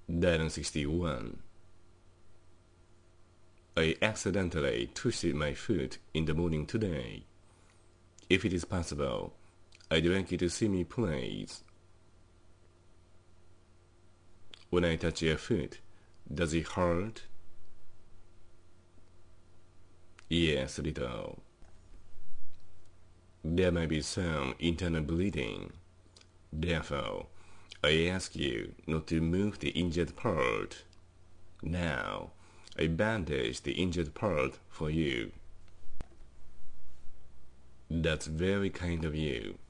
Dialogue 61. I accidentally twisted my foot in the morning today. If it is possible, I'd like you to see me, please. When I touch your foot, does it hurt? Yes, a little. There may be some internal bleeding. Therefore, I ask you not to move the injured part. Now, I bandage the injured part for you. That's very kind of you.